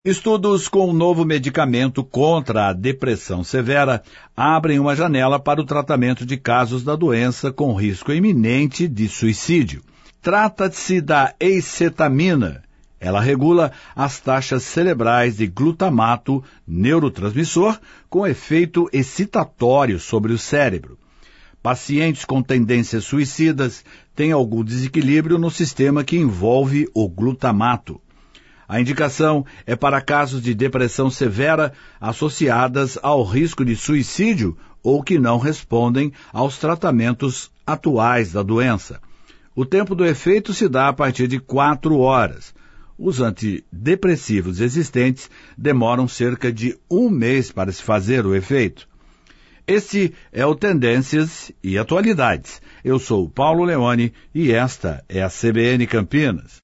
Estudos com um novo medicamento contra a depressão severa abrem uma janela para o tratamento de casos da doença com risco iminente de suicídio. Trata-se da escetamina. Ela regula as taxas cerebrais de glutamato, neurotransmissor, com efeito excitatório sobre o cérebro. Pacientes com tendências suicidas têm algum desequilíbrio no sistema que envolve o glutamato. A indicação é para casos de depressão severa associadas ao risco de suicídio ou que não respondem aos tratamentos atuais da doença. O tempo do efeito se dá a partir de 4 horas. Os antidepressivos existentes demoram cerca de 1 mês para se fazer o efeito. Este é o Tendências e Atualidades. Eu sou o Paulo Leone e esta é a CBN Campinas.